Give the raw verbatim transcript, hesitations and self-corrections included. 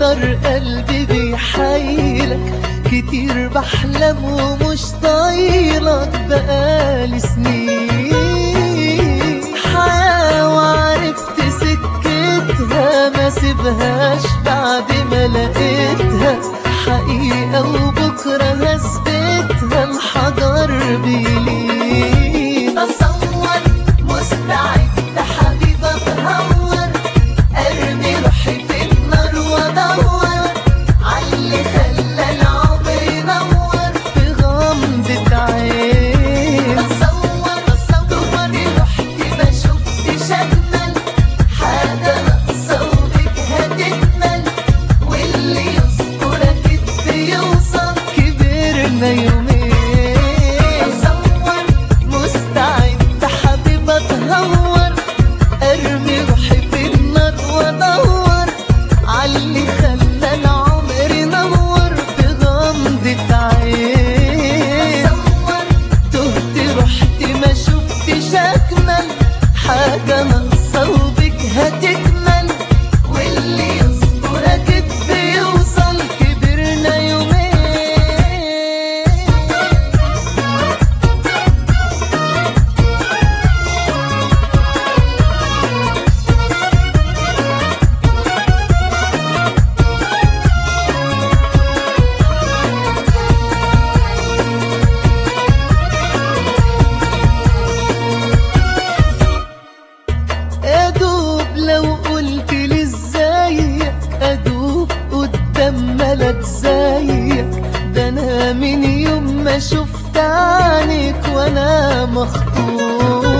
اكتر قلبي بيحايلك، كتير بحلم ومش طايلك بقالي سنين. حياة وعرفت سكتها ما سيبهاش بعد ما لقيتها حقيقة، وبكرة هثبتها الحجر بيلين. تصور مستعد حبيب اتهور، ارمي روحي في النار وادور عاللي خلى العمر ينور في غمضة عين. تصور تصور رحت ما شفتش اجمل حاجة ناقصة وبك هتكمل، واللي يذكرك بيوصل كبرنا يومين. تصور مستعد حبيب اتهور، ارمي روحي في النار وادور عاللي خلى العمر ينور في غمضة عين. تصور تهت رحت ما شفتش اجمل حاجة ناقصة وبك هتكمل، واللي يذكرك بيوصل كبرنا يومين. ادوب لو قلت لي ازيك، ادوب قدام ملك زيك، ده انا من يوم ما شفت عينيك وانا مخطوف.